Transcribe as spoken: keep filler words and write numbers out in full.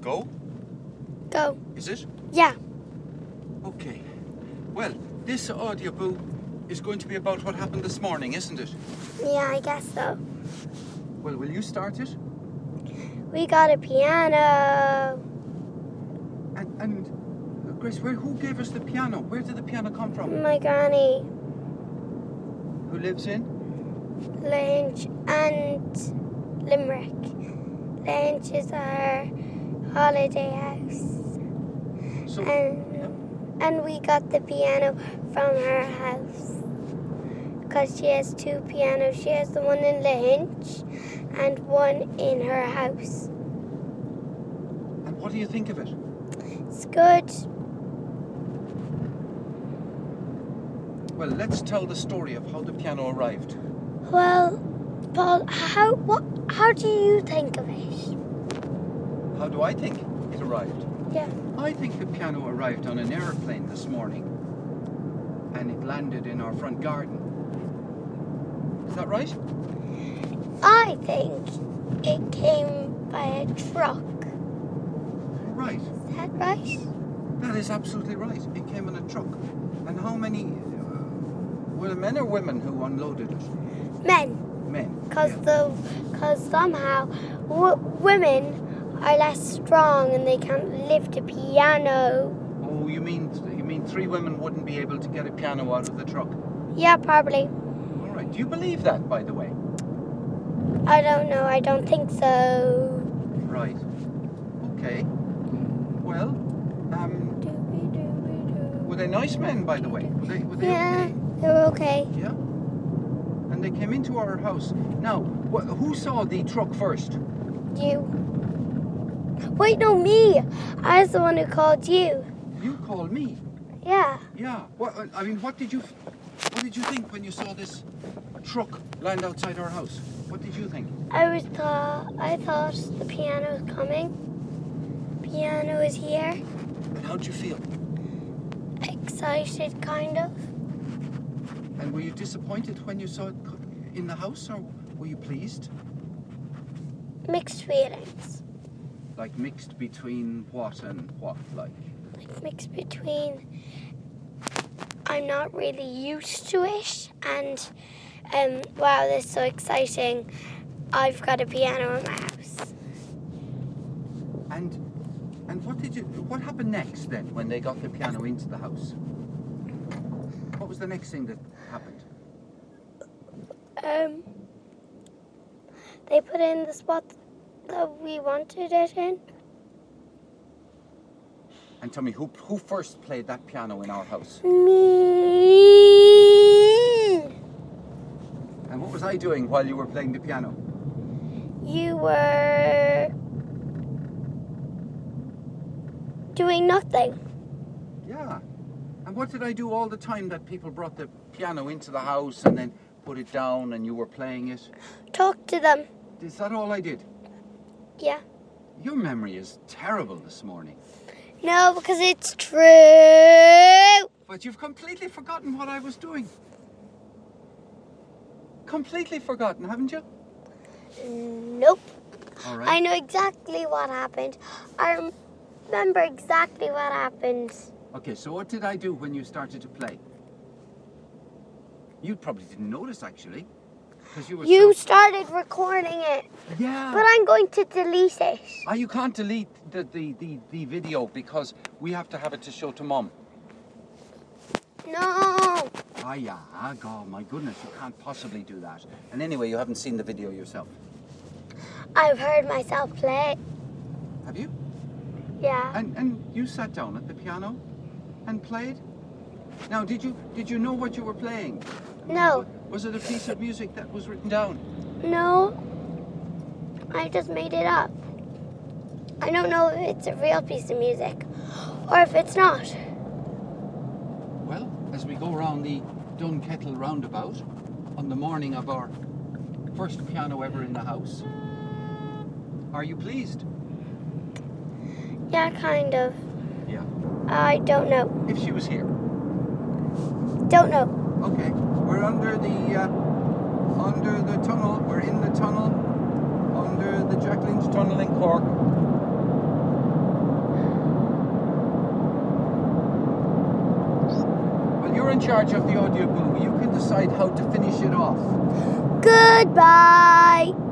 Go? Go. Is it? Yeah. Okay. Well, this audiobook is going to be about what happened this morning, isn't it? Yeah, I guess so. Well, will you start it? We got a piano. And, and Grace, where, who gave us the piano? Where did the piano come from? My granny, Who lives in? Lynch, and Limerick. Lynch is our holiday house. So, And, yeah. and we got the piano from her house. Because she has two pianos. She has the one in Lynch and one in her house. And what do you think of it? It's good. Well, let's tell the story of how the piano arrived. Well, Paul, how what? How do you think of it? How do I think it arrived? Yeah. I think the piano arrived on an airplane this morning and it landed in our front garden. Is that right? I think it came by a truck. Right. Is that right? That is absolutely right. It came in a truck. And how many, uh, were it men or women who unloaded it? Men. Men. Because yeah. the, because somehow w- women are less strong and they can't lift a piano. Oh, you mean you mean three women wouldn't be able to get a piano out of the truck? Yeah, probably. All right. Do you believe that, by the way? I don't know. I don't think so. Right. Okay. Well, um, were they nice men, by the way? Were they, were they Yeah, okay? they were okay. Yeah. And they came into our house. Now, wh- who saw the truck first? You. Wait, no, me. I was the one who called you. You called me. Yeah. Yeah. What? I mean, what did you, what did you think when you saw this truck land outside our house? What did you think? I was thought I thought the piano was coming. Piano is here. And how'd you feel? Excited, kind of. And were you disappointed when you saw it co- in the house, or were you pleased? Mixed feelings. Like mixed between what and what, like? Like mixed between I'm not really used to it and um wow, this is so exciting. I've got a piano in my house. And and what did you? What happened next then when they got the piano into the house? What was the next thing that happened? Um they put it in the spot that we wanted it in. And tell me, who who first played that piano in our house? Me. And what was I doing while you were playing the piano? You were doing nothing. Yeah. And what did I do all the time that people brought the piano into the house and then put it down and you were playing it? Talk to them. Is that all I did? Yeah. Your memory is terrible this morning. No, because it's true. But you've completely forgotten what I was doing. Completely forgotten, haven't you? Nope. All right. I know exactly what happened. I remember exactly what happened. Okay, so what did I do when you started to play? You probably didn't notice, actually. Because you were You so... started recording it. Yeah. But I'm going to delete it. Ah, you can't delete the, the, the, the video because we have to have it to show to Mom. No. Ah, yeah. Ah, God, my goodness, you can't possibly do that. And anyway, you haven't seen the video yourself. I've heard myself play. Have you? Yeah. And and you sat down at the piano and played? Now, did you did you know what you were playing? No. Was it a piece of music that was written down? No. I just made it up. I don't know if it's a real piece of music or if it's not. Well, as we go around the Dunkettle roundabout on the morning of our first piano ever in the house, are you pleased? Yeah, kind of. Yeah. I don't know. If she was here. Don't know. Okay. We're under the uh, under the tunnel. We're in the tunnel under the Jack Lynch Tunnel in Cork. Well, you're in charge of the audio boom. You can decide how to finish it off. Goodbye.